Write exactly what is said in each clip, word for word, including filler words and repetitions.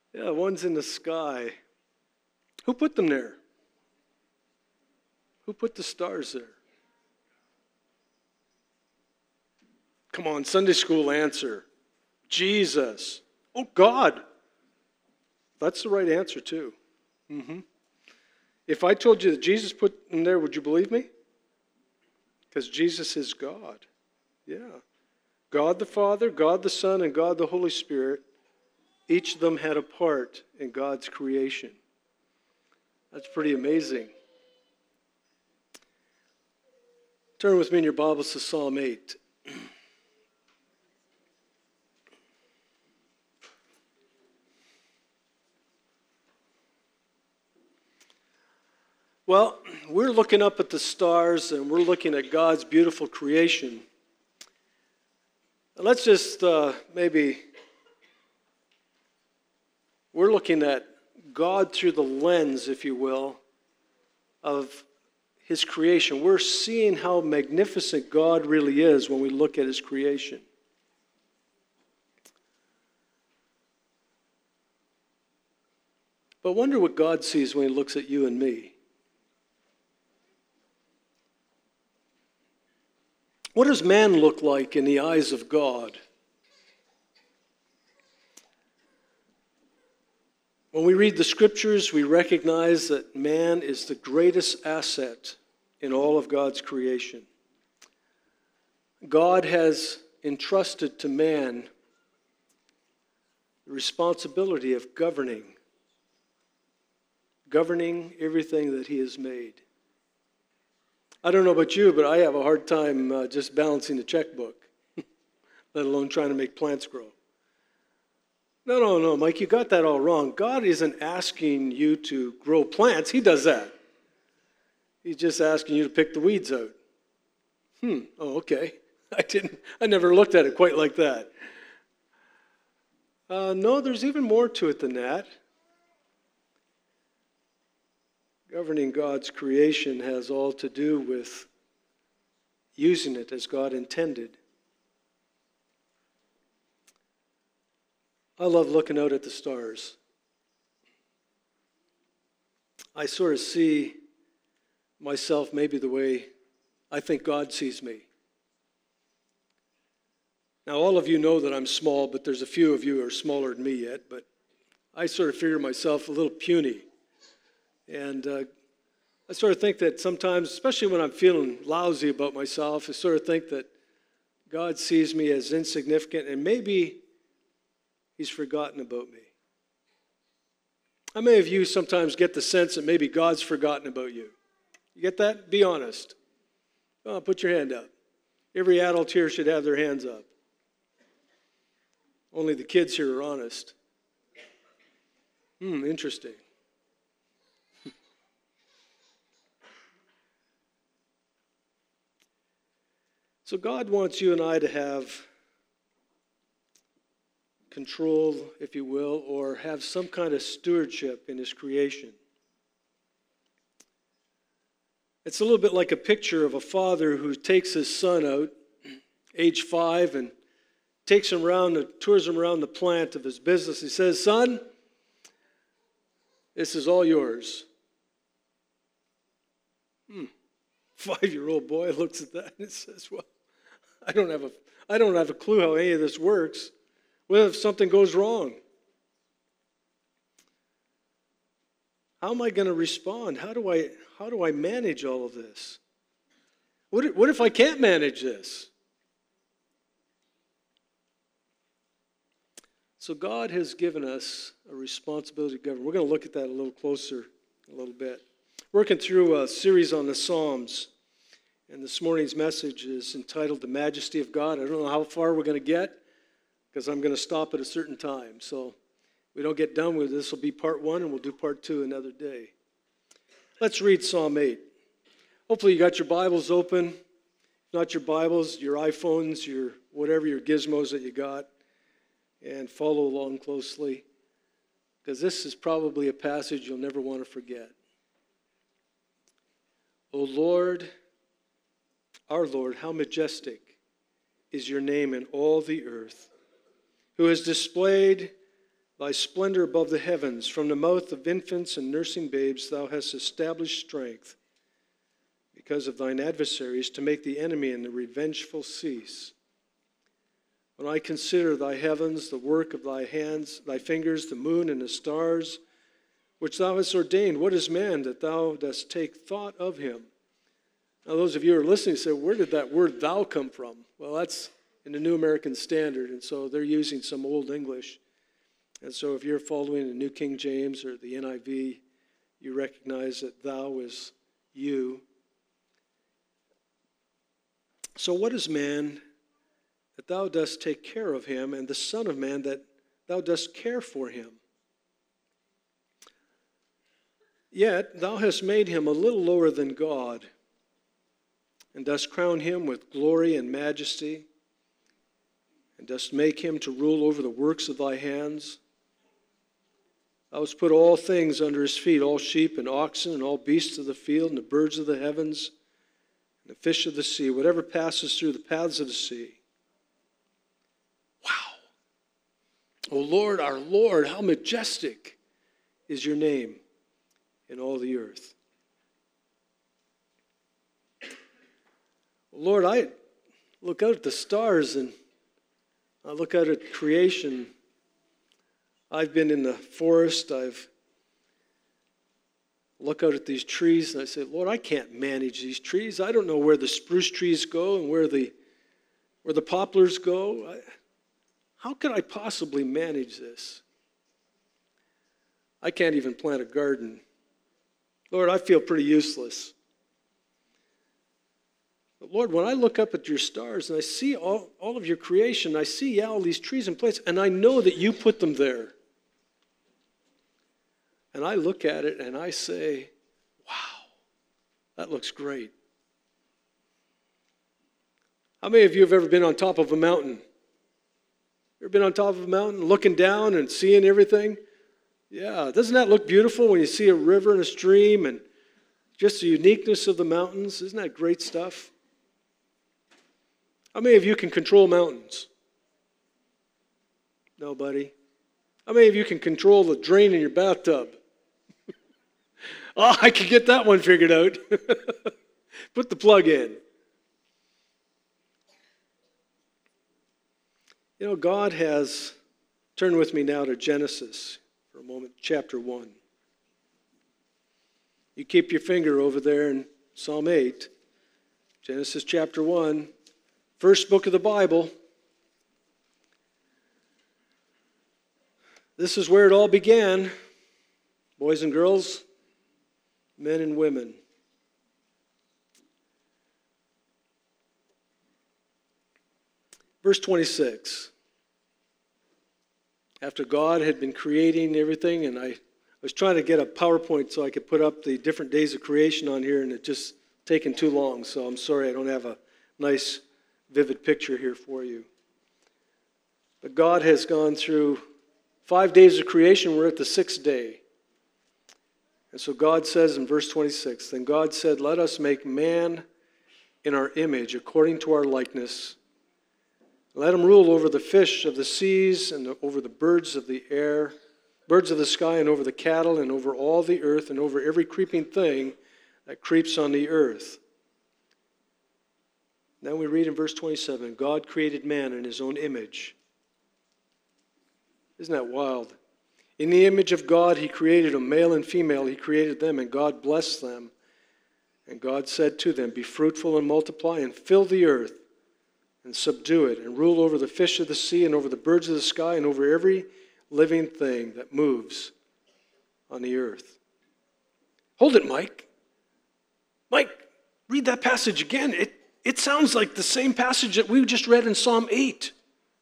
Yeah, one's in the sky. Who put them there? Who put the stars there? Come on, Sunday school answer. Jesus. Oh, God. That's the right answer, too. Mm-hmm. If I told you that Jesus put them there, would you believe me? Because Jesus is God. Yeah. God the Father, God the Son, and God the Holy Spirit, each of them had a part in God's creation. That's pretty amazing. Turn with me in your Bibles to Psalm eight. Well, we're looking up at the stars and we're looking at God's beautiful creation. Let's just uh, maybe, we're looking at God through the lens, if you will, of His creation. We're seeing how magnificent God really is when we look at His creation. But wonder what God sees when He looks at you and me. What does man look like in the eyes of God? When we read the scriptures, we recognize that man is the greatest asset in all of God's creation. God has entrusted to man the responsibility of governing, governing everything that He has made. I don't know about you, but I have a hard time uh, just balancing the checkbook, let alone trying to make plants grow. No, no, no, Mike, you got that all wrong. God isn't asking you to grow plants. He does that. He's just asking you to pick the weeds out. Hmm, oh, okay. I didn't, I never looked at it quite like that. Uh, no, there's even more to it than that. Governing God's creation has all to do with using it as God intended. I love looking out at the stars. I sort of see myself maybe the way I think God sees me. Now, all of you know that I'm small, but there's a few of you who are smaller than me yet, but I sort of figure myself a little puny. And uh, I sort of think that sometimes, especially when I'm feeling lousy about myself, I sort of think that God sees me as insignificant and maybe He's forgotten about me. How many of you sometimes get the sense that maybe God's forgotten about you? You get that? Be honest. Oh, put your hand up. Every adult here should have their hands up. Only the kids here are honest. Hmm, interesting. So God wants you and I to have control, if you will, or have some kind of stewardship in His creation. It's a little bit like a picture of a father who takes his son out, age five, and takes him around, and tours him around the plant of his business. He says, "Son, this is all yours." Hmm. Five-year-old boy looks at that and says, "Well, I don't have a, I don't have a clue how any of this works. What if something goes wrong? How am I going to respond? How do I, how do I manage all of this? What if, what if I can't manage this?" So God has given us a responsibility to govern. We're going to look at that a little closer in a little bit. Working through a series on the Psalms. And this morning's message is entitled The Majesty of God. I don't know how far we're going to get because I'm going to stop at a certain time. So we don't get done with this. This will be part one, and we'll do part two another day. Let's read Psalm eight. Hopefully you got your Bibles open. If not your Bibles, your iPhones, your whatever, your gizmos that you got. And follow along closely because this is probably a passage you'll never want to forget. O Lord, our Lord, how majestic is your name in all the earth, who has displayed thy splendor above the heavens. From the mouth of infants and nursing babes thou hast established strength because of thine adversaries, to make the enemy and the revengeful cease. When I consider thy heavens, the work of thy hands, thy fingers, the moon and the stars, which thou hast ordained, what is man that thou dost take thought of him? Now those of you who are listening say, where did that word thou come from? Well, that's in the New American Standard, and so they're using some Old English. And so if you're following the New King James or the N I V, you recognize that thou is you. So what is man that thou dost take care of him, and the Son of Man that thou dost care for him? Yet thou hast made him a little lower than God, and dost crown him with glory and majesty, and dost make him to rule over the works of thy hands. Thou hast put all things under his feet, all sheep and oxen, and all beasts of the field, and the birds of the heavens, and the fish of the sea, whatever passes through the paths of the sea. Wow. O Lord, our Lord, how majestic is your name in all the earth. Lord, I look out at the stars and I look out at creation. I've been in the forest. I've look out at these trees and I say, Lord, I can't manage these trees. I don't know where the spruce trees go and where the where the poplars go. I, how could I possibly manage this? I can't even plant a garden. Lord, I feel pretty useless. But Lord, when I look up at your stars and I see all, all of your creation, I see, yeah, all these trees and plants, and I know that you put them there. And I look at it and I say, wow, that looks great. How many of you have ever been on top of a mountain? Ever been on top of a mountain looking down and seeing everything? Yeah, doesn't that look beautiful when you see a river and a stream and just the uniqueness of the mountains? Isn't that great stuff? How many of you can control mountains? Nobody. How many of you can control the drain in your bathtub? Oh, I can get that one figured out. Put the plug in. You know, God has, turn with me now to Genesis for a moment, chapter one. You keep your finger over there in Psalm eight, Genesis chapter one, first book of the Bible. This is where it all began, boys and girls, men and women. Verse twenty-six. After God had been creating everything, and I was trying to get a PowerPoint so I could put up the different days of creation on here, and it just taken too long, so I'm sorry I don't have a nice, vivid picture here for you. But God has gone through five days of creation. We're at the sixth day. And so God says in verse twenty-six, then God said, let us make man in our image, according to our likeness. Let him rule over the fish of the seas and over the birds of the air, birds of the sky, and over the cattle, and over all the earth, and over every creeping thing that creeps on the earth. Then we read in verse twenty-seven, God created man in his own image. Isn't that wild? In the image of God, he created them, male and female, he created them, and God blessed them. And God said to them, be fruitful and multiply, and fill the earth, and subdue it, and rule over the fish of the sea, and over the birds of the sky, and over every living thing that moves on the earth. Hold it, Mike. Mike, read that passage again. It, it sounds like the same passage that we just read in Psalm eight.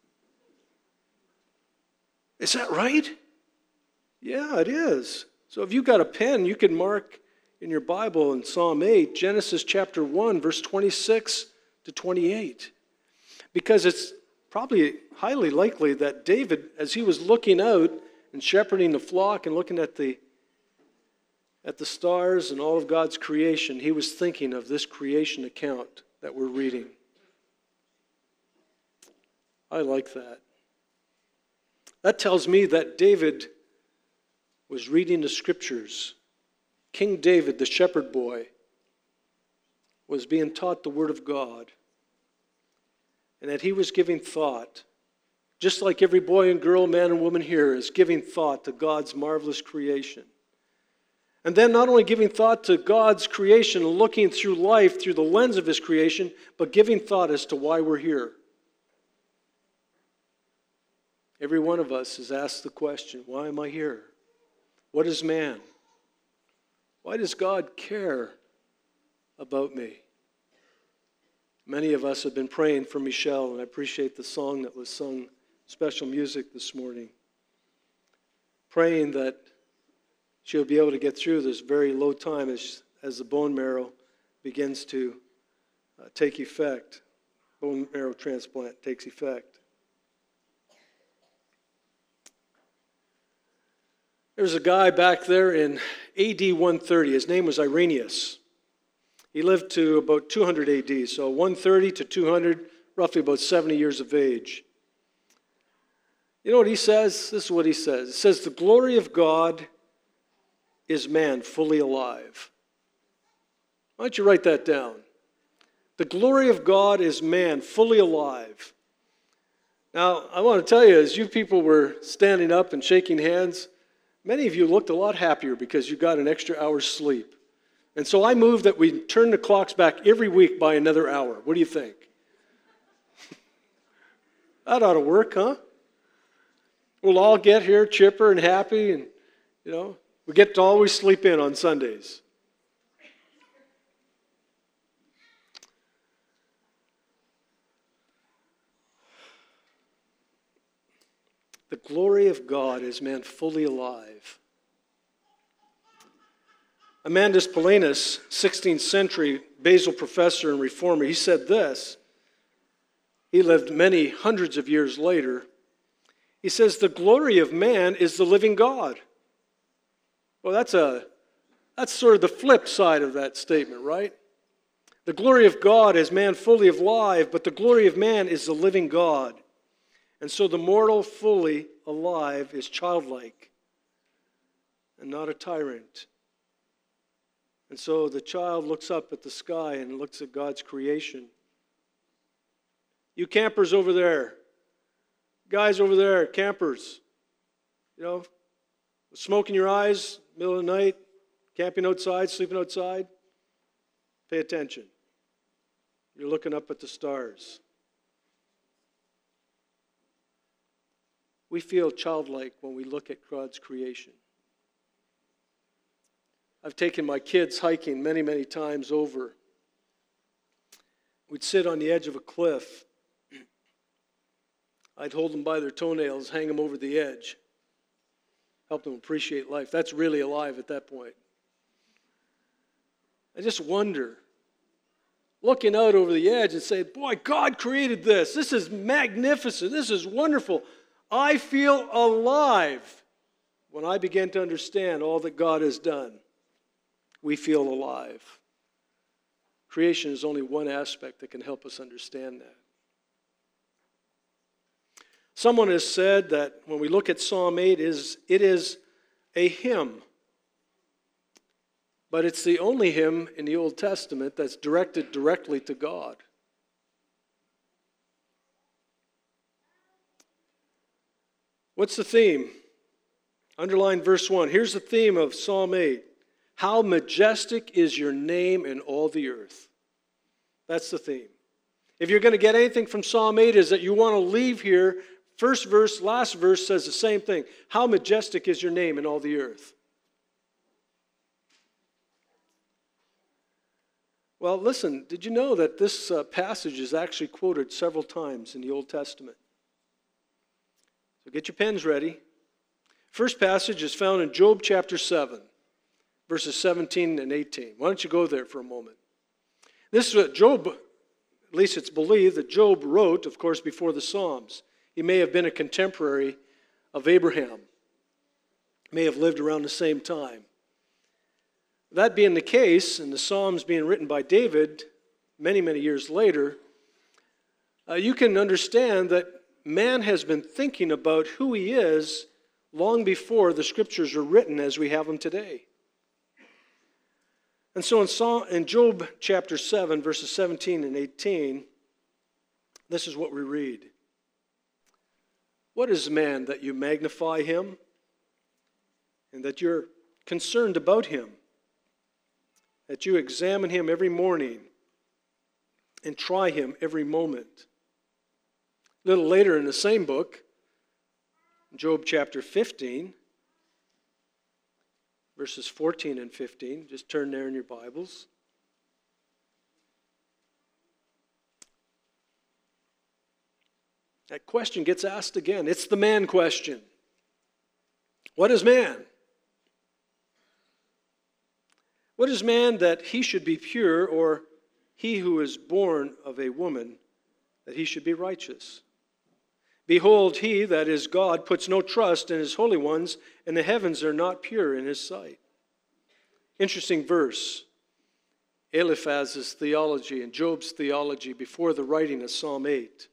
Is that right? Yeah, it is. So if you've got a pen, you can mark in your Bible in Psalm eight, Genesis chapter one, verse twenty-six to twenty-eight. Because it's probably highly likely that David, as he was looking out and shepherding the flock and looking at the, at the stars and all of God's creation, he was thinking of this creation account that we're reading. I like that. That tells me that David was reading the scriptures. King David, the shepherd boy, was being taught the word of God, and that he was giving thought, just like every boy and girl, man and woman here is giving thought to God's marvelous creation. And then not only giving thought to God's creation and looking through life through the lens of his creation, but giving thought as to why we're here. Every one of us has asked the question, why am I here? What is man? Why does God care about me? Many of us have been praying for Michelle, and I appreciate the song that was sung, special music this morning. Praying that she'll be able to get through this very low time as, as the bone marrow begins to uh, take effect. Bone marrow transplant takes effect. There's a guy back there in A D one thirty. His name was Irenaeus. He lived to about two hundred A D, so one thirty to two hundred, roughly about seventy years of age. You know what he says? This is what he says. It says, the glory of God is man fully alive. Why don't you write that down? The glory of God is man fully alive. Now, I want to tell you, as you people were standing up and shaking hands, many of you looked a lot happier because you got an extra hour's sleep. And so I move that we turn the clocks back every week by another hour. What do you think? That ought to work, huh? We'll all get here chipper and happy, and, you know, we get to always sleep in on Sundays. The glory of God is man fully alive. Amandus Paulinus, sixteenth century Basel professor and reformer, he said this. He lived many hundreds of years later. He says, the glory of man is the living God. Well, that's a that's sort of the flip side of that statement, right? The glory of God is man fully alive, but the glory of man is the living God. And so the mortal fully alive is childlike and not a tyrant. And so the child looks up at the sky and looks at God's creation. You campers over there, guys over there, campers, you know, smoke in your eyes, middle of the night, camping outside, sleeping outside, pay attention. You're looking up at the stars. We feel childlike when we look at God's creation. I've taken my kids hiking many, many times over. We'd sit on the edge of a cliff. I'd hold them by their toenails, hang them over the edge, help them appreciate life. That's really alive at that point. I just wonder, looking out over the edge and saying, boy, God created this. This is magnificent. This is wonderful. I feel alive. When I begin to understand all that God has done, we feel alive. Creation is only one aspect that can help us understand that. Someone has said that when we look at Psalm eight, is it is a hymn. But it's the only hymn in the Old Testament that's directed directly to God. What's the theme? Underline verse one. Here's the theme of Psalm eight. How majestic is your name in all the earth. That's the theme. If you're going to get anything from Psalm eight, is that you want to leave here. First verse, last verse says the same thing. How majestic is your name in all the earth. Well, listen, did you know that this uh, passage is actually quoted several times in the Old Testament? So get your pens ready. First passage is found in Job chapter seven, verses seventeen and eighteen. Why don't you go there for a moment? This is what Job, at least it's believed, that Job wrote, of course, before the Psalms. He may have been a contemporary of Abraham. May have lived around the same time. That being the case, and the Psalms being written by David many, many years later, uh, you can understand that man has been thinking about who he is long before the scriptures are written as we have them today. And so in, Psalm, in Job chapter seven, verses seventeen and eighteen, this is what we read. What is man that you magnify him, and that you're concerned about him, that you examine him every morning and try him every moment? A little later in the same book, Job chapter fifteen, verses fourteen and fifteen, just turn there in your Bibles. That question gets asked again. It's the man question. What is man? What is man that he should be pure, or he who is born of a woman that he should be righteous? Behold, he, that is God, puts no trust in his holy ones, and the heavens are not pure in his sight. Interesting verse. Eliphaz's theology and Job's theology before the writing of Psalm eight.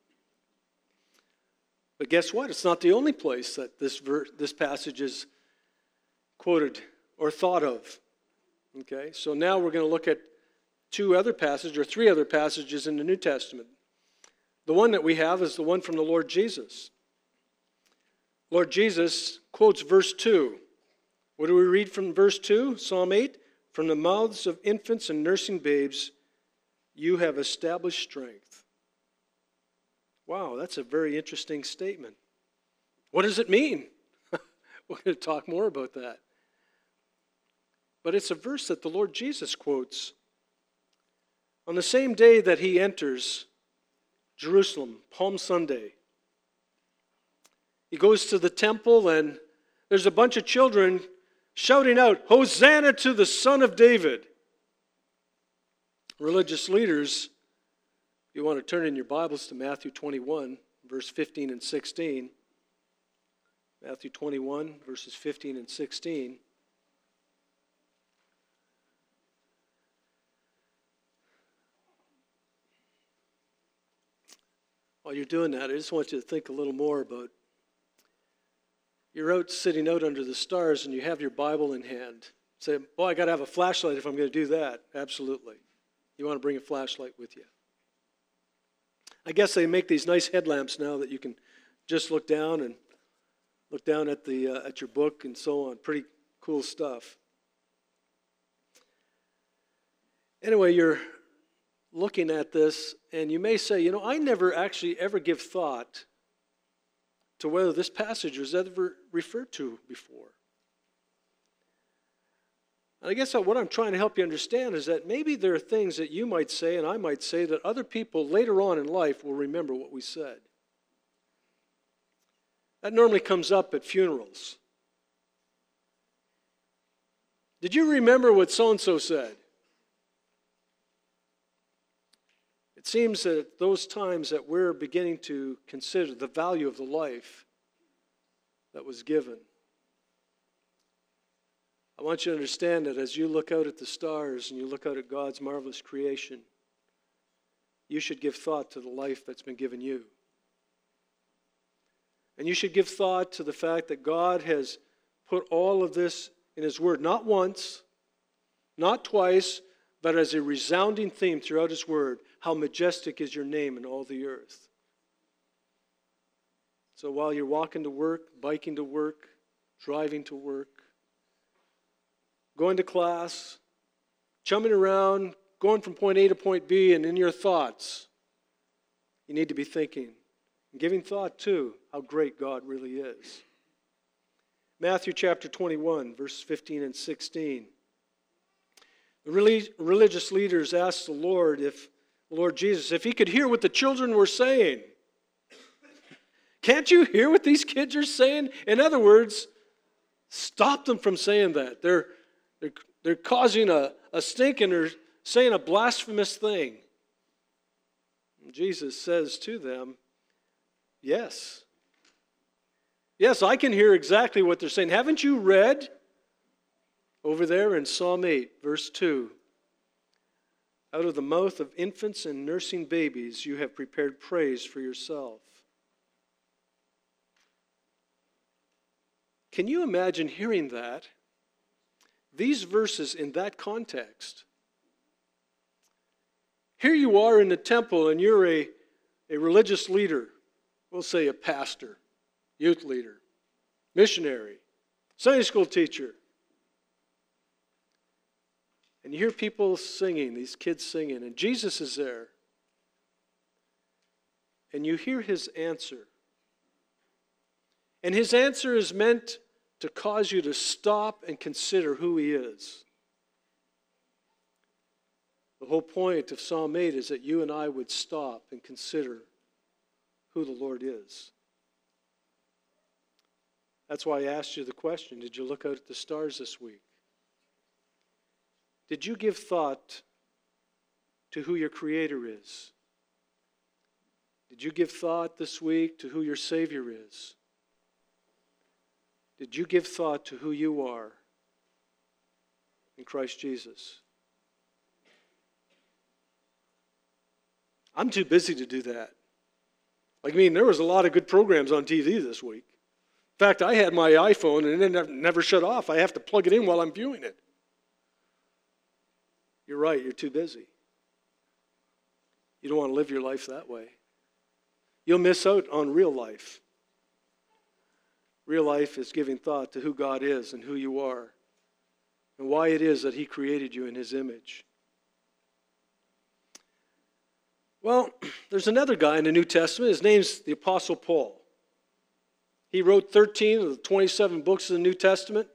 But guess what? It's not the only place that this ver- this passage is quoted or thought of. Okay, so now we're going to look at two other passages, or three other passages in the New Testament. The one that we have is the one from the Lord Jesus. Lord Jesus quotes verse two. What do we read from verse two? Psalm eight, from the mouths of infants and nursing babes, you have established strength. Wow, that's a very interesting statement. What does it mean? We're going to talk more about that. But it's a verse that the Lord Jesus quotes. On the same day that he enters Jerusalem, Palm Sunday, he goes to the temple, and there's a bunch of children shouting out, "Hosanna to the Son of David." Religious leaders, you want to turn in your Bibles to Matthew twenty-one, verse fifteen and sixteen. Matthew twenty-one, verses fifteen and sixteen. While you're doing that, I just want you to think a little more about, you're out sitting out under the stars and you have your Bible in hand. Say, well, I got to have a flashlight if I'm going to do that. Absolutely. You want to bring a flashlight with you. I guess they make these nice headlamps now that you can just look down and look down at the uh, at your book and so on. Pretty cool stuff. Anyway, you're looking at this, and you may say, you know, I never actually ever give thought to whether this passage was ever referred to before. And I guess what I'm trying to help you understand is that maybe there are things that you might say and I might say that other people later on in life will remember what we said. That normally comes up at funerals. Did you remember what so-and-so said? It seems that at those times that we're beginning to consider the value of the life that was given. I want you to understand that as you look out at the stars and you look out at God's marvelous creation, you should give thought to the life that's been given you. And you should give thought to the fact that God has put all of this in His Word, not once, not twice, but as a resounding theme throughout His Word. How majestic is your name in all the earth. So while you're walking to work, biking to work, driving to work, going to class, chumming around, going from point A to point B, and in your thoughts, you need to be thinking and giving thought to how great God really is. Matthew chapter twenty-one, verses fifteen and sixteen. The religious leaders asked the Lord, if Lord Jesus, if He could hear what the children were saying. Can't you hear what these kids are saying? In other words, stop them from saying that. They're, they're, they're causing a, a stink and they're saying a blasphemous thing. And Jesus says to them, yes. Yes, I can hear exactly what they're saying. Haven't you read over there in Psalm eight, verse two? Out of the mouth of infants and nursing babies, you have prepared praise for yourself. Can you imagine hearing that? These verses in that context. Here you are in the temple and you're a, a religious leader. We'll say a pastor, youth leader, missionary, Sunday school teacher. And you hear people singing, these kids singing, and Jesus is there. And you hear his answer. And his answer is meant to cause you to stop and consider who he is. The whole point of Psalm eight is that you and I would stop and consider who the Lord is. That's why I asked you the question, did you look out at the stars this week? Did you give thought to who your Creator is? Did you give thought this week to who your Savior is? Did you give thought to who you are in Christ Jesus? I'm too busy to do that. Like, I mean, there was a lot of good programs on T V this week. In fact, I had my iPhone and it never, never shut off. I have to plug it in while I'm viewing it. You're right, you're too busy. You don't want to live your life that way. You'll miss out on real life. Real life is giving thought to who God is and who you are and why it is that he created you in his image. Well, there's another guy in the New Testament. His name's the Apostle Paul. He wrote thirteen of the twenty-seven books of the New Testament.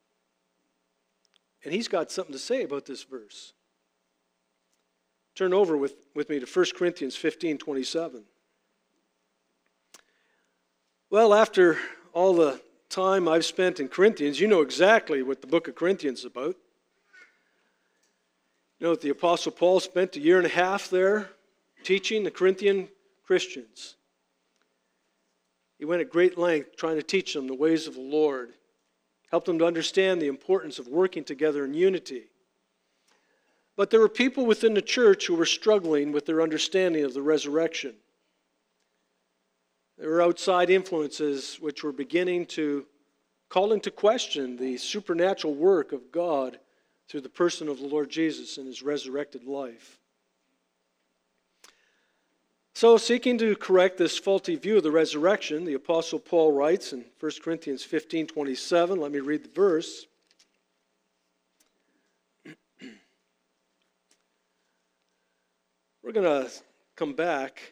And he's got something to say about this verse. Turn over with, with me to First Corinthians fifteen twenty-seven. Well, after all the time I've spent in Corinthians, you know exactly what the book of Corinthians is about. You know that the Apostle Paul spent a year and a half there teaching the Corinthian Christians. He went at great length trying to teach them the ways of the Lord, helped them to understand the importance of working together in unity. But there were people within the church who were struggling with their understanding of the resurrection. There were outside influences which were beginning to call into question the supernatural work of God through the person of the Lord Jesus and his resurrected life. So, seeking to correct this faulty view of the resurrection, the Apostle Paul writes in First Corinthians fifteen twenty-seven, let me read the verse. We're going to come back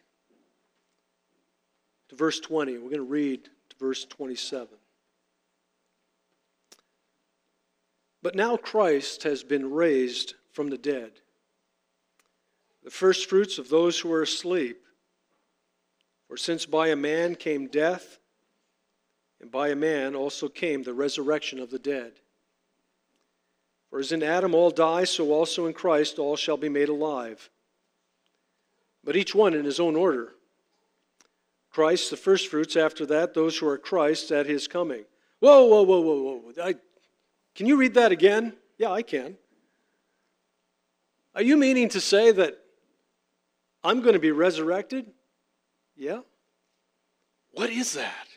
to verse twenty. We're going to read to verse twenty-seven. But now Christ has been raised from the dead, the first fruits of those who are asleep. For since by a man came death, and by a man also came the resurrection of the dead. For as in Adam all die, so also in Christ all shall be made alive. But each one in his own order. Christ the firstfruits, after that those who are Christ at his coming. Whoa, whoa, whoa, whoa, whoa. I, can you read that again? Yeah, I can. Are you meaning to say that I'm going to be resurrected? Yeah. What is that?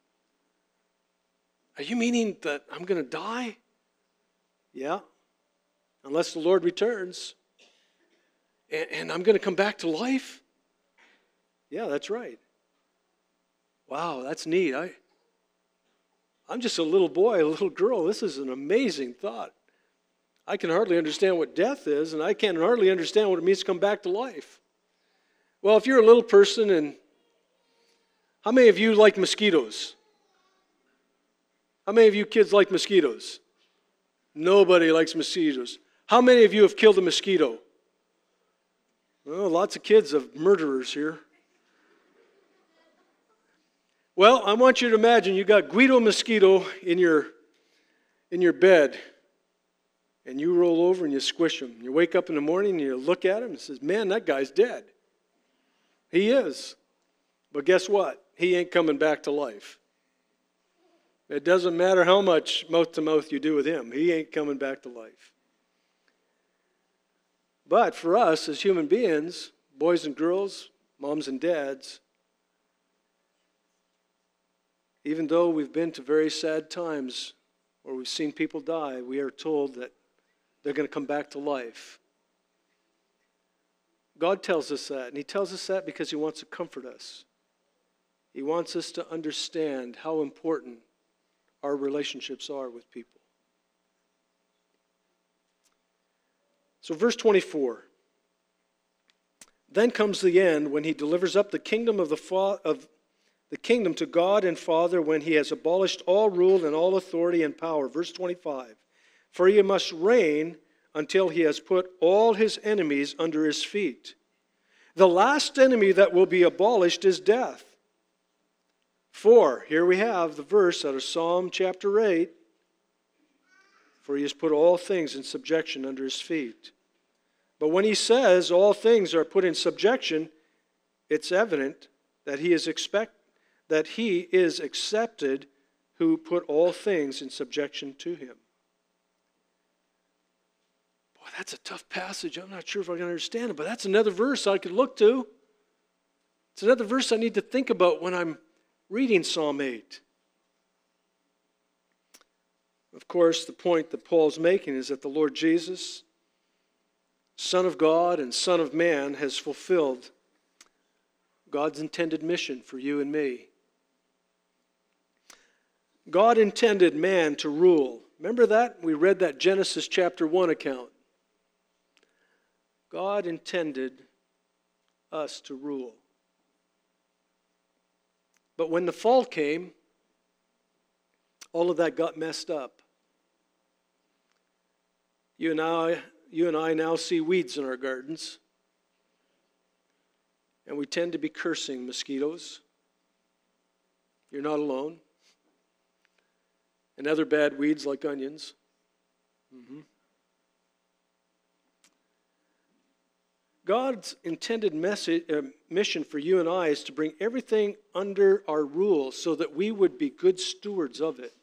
Are you meaning that I'm going to die? Yeah. Unless the Lord returns. And, and I'm going to come back to life? Yeah, that's right. Wow, that's neat. I, I'm just a little boy, a little girl. This is an amazing thought. I can hardly understand what death is, and I can hardly understand what it means to come back to life. Well, if you're a little person, and how many of you like mosquitoes? How many of you kids like mosquitoes? Nobody likes mosquitoes. How many of you have killed a mosquito? Well, lots of kids of murderers here. Well, I want you to imagine you got Guido mosquito in your, in your bed, and you roll over and you squish him. You wake up in the morning and you look at him and says, man, that guy's dead. He is. But guess what? He ain't coming back to life. It doesn't matter how much mouth-to-mouth you do with him. He ain't coming back to life. But for us as human beings, boys and girls, moms and dads, Even though we've been to very sad times where we've seen people die, we are told that they're going to come back to life. God tells us that, and he tells us that because he wants to comfort us. He wants us to understand how important our relationships are with people. So verse twenty-four. Then comes the end when he delivers up the kingdom of the fa- of the kingdom to God and Father, when he has abolished all rule and all authority and power. Verse twenty-five. For he must reign until he has put all his enemies under his feet. The last enemy that will be abolished is death. For, here we have the verse out of Psalm chapter eight. For he has put all things in subjection under his feet. But when he says all things are put in subjection, it's evident that he is expect that he is accepted who put all things in subjection to him. Boy, that's a tough passage. I'm not sure if I can understand it, but that's another verse I could look to. It's another verse I need to think about when I'm reading Psalm eight. Of course, the point that Paul's making is that the Lord Jesus, Son of God and Son of Man, has fulfilled God's intended mission for you and me. God intended man to rule. Remember that? We read that Genesis chapter one account. God intended us to rule. But when the fall came, all of that got messed up. You and I, you and I now see weeds in our gardens. And we tend to be cursing mosquitoes. You're not alone. And other bad weeds like onions. Mm-hmm. God's intended message, uh, mission for you and I is to bring everything under our rule so that we would be good stewards of it.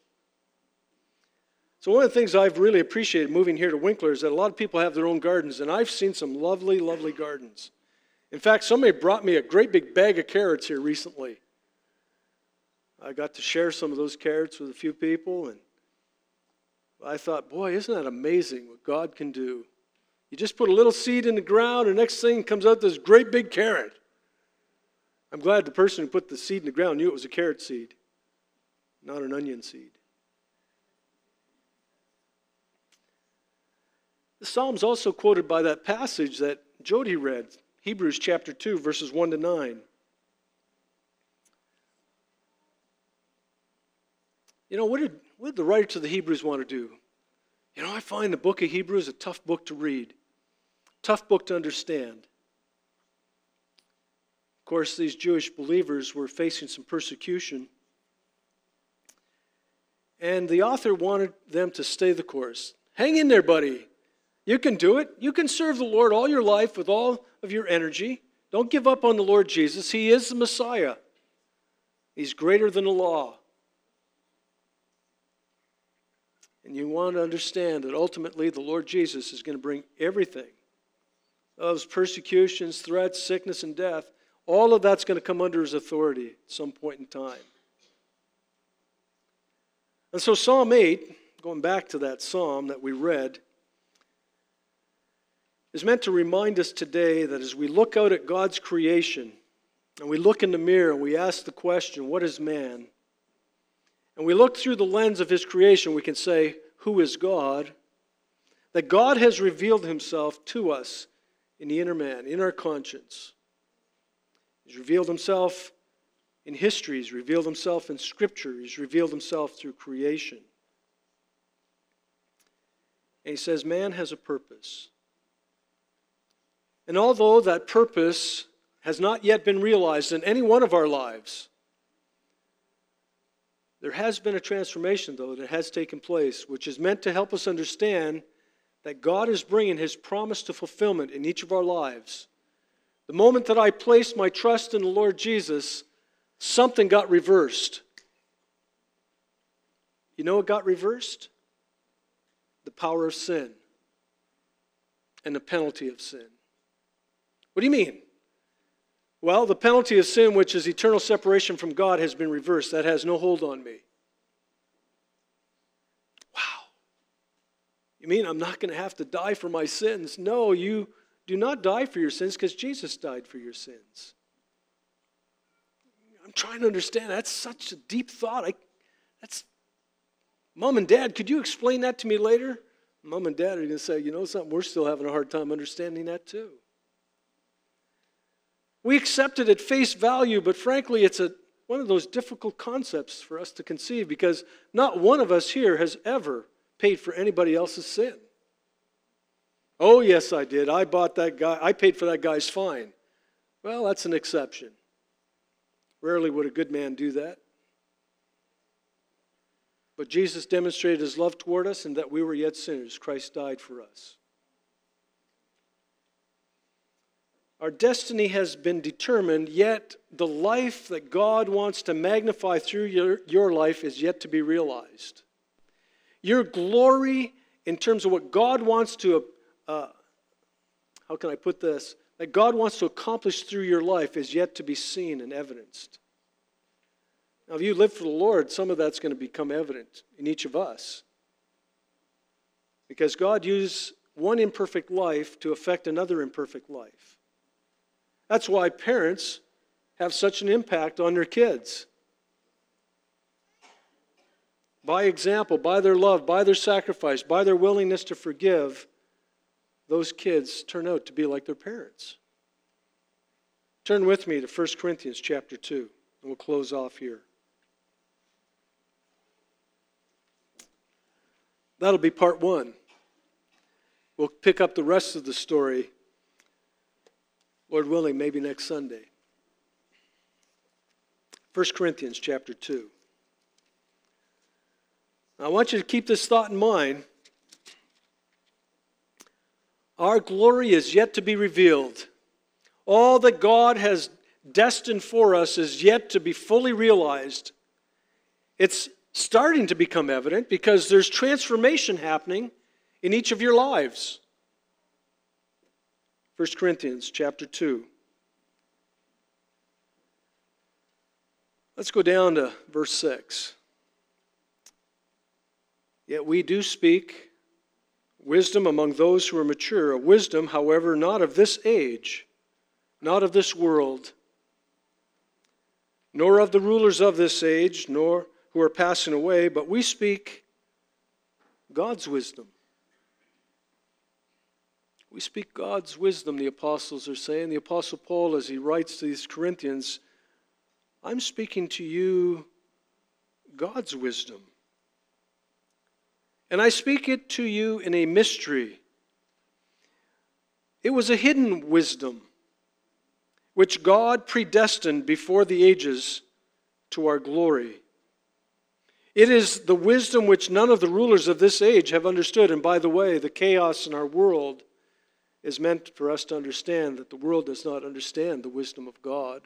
So one of the things I've really appreciated moving here to Winkler is that a lot of people have their own gardens, and I've seen some lovely, lovely gardens. In fact, somebody brought me a great big bag of carrots here recently. I got to share some of those carrots with a few people, and I thought, boy, isn't that amazing what God can do? You just put a little seed in the ground, and the next thing comes out this great big carrot. I'm glad the person who put the seed in the ground knew it was a carrot seed, not an onion seed. The Psalm's also quoted by that passage that Jody read, Hebrews chapter two, verses one to nine. You know, what did, what did the writer to the Hebrews want to do? You know, I find the book of Hebrews a tough book to read, tough book to understand. Of course, these Jewish believers were facing some persecution, and the author wanted them to stay the course. Hang in there, buddy. You can do it. You can serve the Lord all your life with all of your energy. Don't give up on the Lord Jesus. He is the Messiah. He's greater than the law. And you want to understand that ultimately the Lord Jesus is going to bring everything, those persecutions, threats, sickness, and death, all of that's going to come under his authority at some point in time. And so Psalm eight, going back to that psalm that we read, is meant to remind us today that as we look out at God's creation and we look in the mirror and we ask the question, what is man? And we look through the lens of his creation, we can say, who is God? That God has revealed himself to us in the inner man, in our conscience. He's revealed himself in history. He's revealed himself in Scripture. He's revealed himself through creation. And he says man has a purpose. And although that purpose has not yet been realized in any one of our lives, there has been a transformation, though, that has taken place, which is meant to help us understand that God is bringing his promise to fulfillment in each of our lives. The moment that I placed my trust in the Lord Jesus, something got reversed. You know what got reversed? The power of sin and the penalty of sin. What do you mean? Well, the penalty of sin, which is eternal separation from God, has been reversed. That has no hold on me. Wow. You mean I'm not going to have to die for my sins? No, you do not die for your sins because Jesus died for your sins. I'm trying to understand. That's such a deep thought. I, that's, Mom and Dad, could you explain that to me later? Mom and Dad are going to say, you know something, we're still having a hard time understanding that too. We accept it at face value, but frankly, it's a, one of those difficult concepts for us to conceive because not one of us here has ever paid for anybody else's sin. Oh, yes, I did. I bought that guy. I paid for that guy's fine. Well, that's an exception. Rarely would a good man do that. But Jesus demonstrated his love toward us and that we were yet sinners. Christ died for us. Our destiny has been determined, yet the life that God wants to magnify through your, your life is yet to be realized. Your glory in terms of what God wants to, uh, how can I put this? That God wants to accomplish through your life is yet to be seen and evidenced. Now, if you live for the Lord, some of that's going to become evident in each of us. Because God used one imperfect life to affect another imperfect life. That's why parents have such an impact on their kids. By example, by their love, by their sacrifice, by their willingness to forgive, those kids turn out to be like their parents. Turn with me to First Corinthians chapter two, and we'll close off here. That'll be part one. We'll pick up the rest of the story, Lord willing, maybe next Sunday. First Corinthians chapter two. Now, I want you to keep this thought in mind. Our glory is yet to be revealed. All that God has destined for us is yet to be fully realized. It's starting to become evident because there's transformation happening in each of your lives. First Corinthians chapter two. Let's go down to verse six. Yet we do speak wisdom among those who are mature, a wisdom, however, not of this age, not of this world, nor of the rulers of this age, nor who are passing away, but we speak God's wisdom. We speak God's wisdom, the apostles are saying. The apostle Paul, as he writes to these Corinthians, I'm speaking to you God's wisdom. And I speak it to you in a mystery. It was a hidden wisdom, which God predestined before the ages to our glory. It is the wisdom which none of the rulers of this age have understood. And by the way, the chaos in our world is meant for us to understand that the world does not understand the wisdom of God.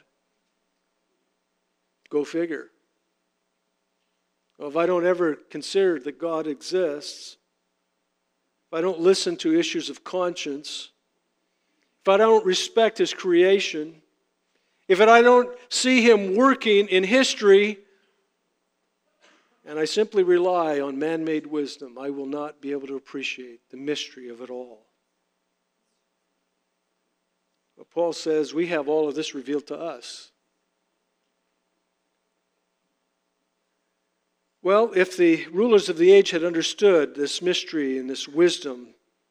Go figure. Well, if I don't ever consider that God exists, if I don't listen to issues of conscience, if I don't respect His creation, if I don't see Him working in history, and I simply rely on man-made wisdom, I will not be able to appreciate the mystery of it all. But Paul says we have all of this revealed to us. Well, if the rulers of the age had understood this mystery and this wisdom,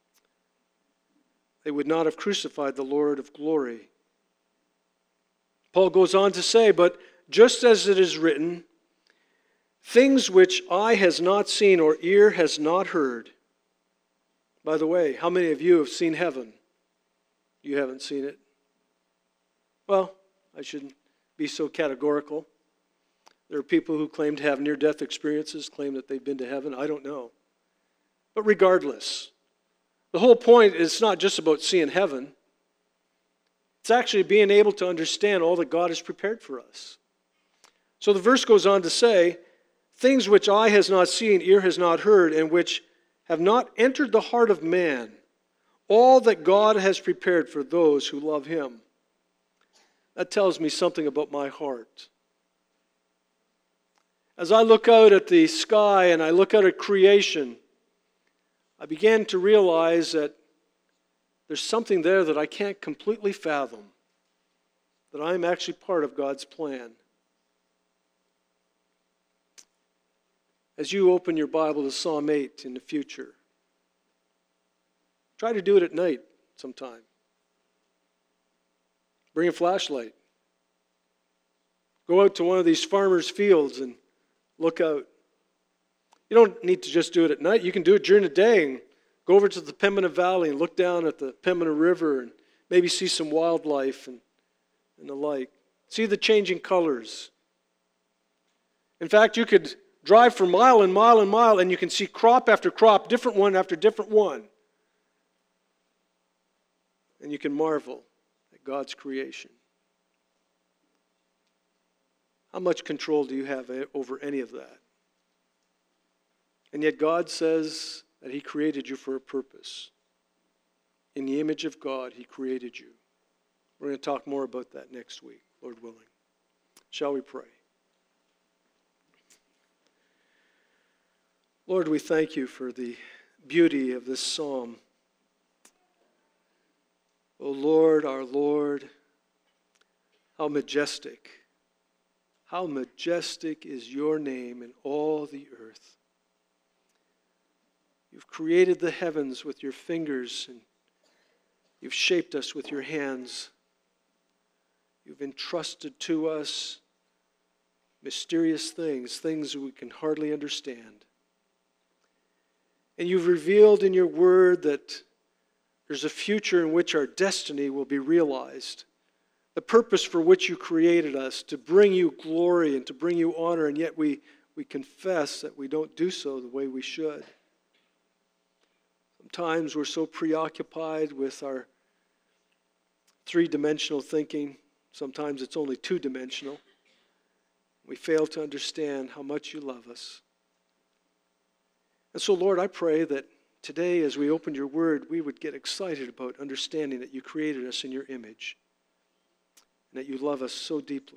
they would not have crucified the Lord of glory. Paul goes on to say, but just as it is written, things which eye has not seen or ear has not heard. By the way, how many of you have seen heaven? You haven't seen it. Well, I shouldn't be so categorical. There are people who claim to have near-death experiences, claim that they've been to heaven. I don't know. But regardless, the whole point is not just about seeing heaven. It's actually being able to understand all that God has prepared for us. So the verse goes on to say, things which eye has not seen, ear has not heard, and which have not entered the heart of man, all that God has prepared for those who love Him. That tells me something about my heart. As I look out at the sky and I look out at creation, I began to realize that there's something there that I can't completely fathom, that I'm actually part of God's plan. As you open your Bible to Psalm eight in the future, try to do it at night sometime. Bring a flashlight. Go out to one of these farmers' fields and look out. You don't need to just do it at night. You can do it during the day and go over to the Pembina Valley and look down at the Pembina River and maybe see some wildlife and, and the like. See the changing colors. In fact, you could drive for mile and mile and mile and you can see crop after crop, different one after different one. And you can marvel at God's creation. How much control do you have over any of that? And yet God says that He created you for a purpose. In the image of God, He created you. We're going to talk more about that next week, Lord willing. Shall we pray? Lord, we thank you for the beauty of this psalm. O Lord, our Lord, how majestic, how majestic is your name in all the earth. You've created the heavens with your fingers, and you've shaped us with your hands. You've entrusted to us mysterious things, things we can hardly understand. And you've revealed in your word that there's a future in which our destiny will be realized. The purpose for which you created us, to bring you glory and to bring you honor, and yet we, we confess that we don't do so the way we should. Sometimes we're so preoccupied with our three-dimensional thinking. Sometimes it's only two-dimensional. We fail to understand how much you love us. And so, Lord, I pray that today, as we open your word, we would get excited about understanding that you created us in your image and that you love us so deeply.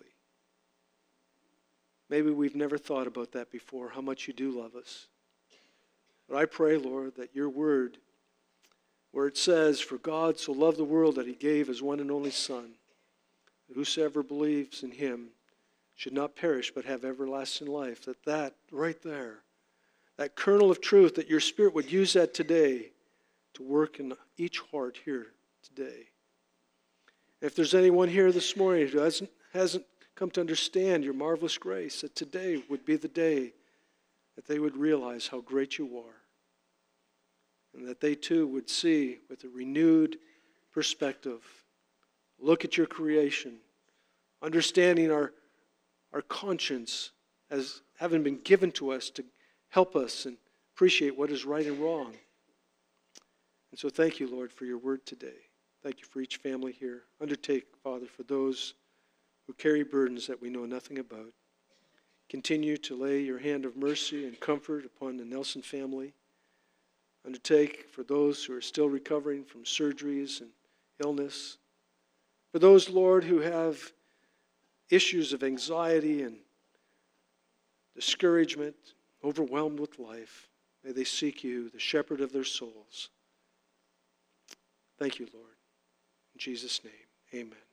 Maybe we've never thought about that before, how much you do love us. But I pray, Lord, that your word, where it says, "For God so loved the world that he gave his one and only Son, that whosoever believes in him should not perish but have everlasting life," that that right there, that kernel of truth, that your Spirit would use that today to work in each heart here today. If there's anyone here this morning who hasn't, hasn't come to understand your marvelous grace, that today would be the day that they would realize how great you are. And that they too would see with a renewed perspective, look at your creation, understanding our, our conscience as having been given to us to help us and appreciate what is right and wrong. And so thank you, Lord, for your word today. Thank you for each family here. Undertake, Father, for those who carry burdens that we know nothing about. Continue to lay your hand of mercy and comfort upon the Nelson family. Undertake for those who are still recovering from surgeries and illness. For those, Lord, who have issues of anxiety and discouragement, overwhelmed with life, may they seek you, the shepherd of their souls. Thank you, Lord. In Jesus' name, amen.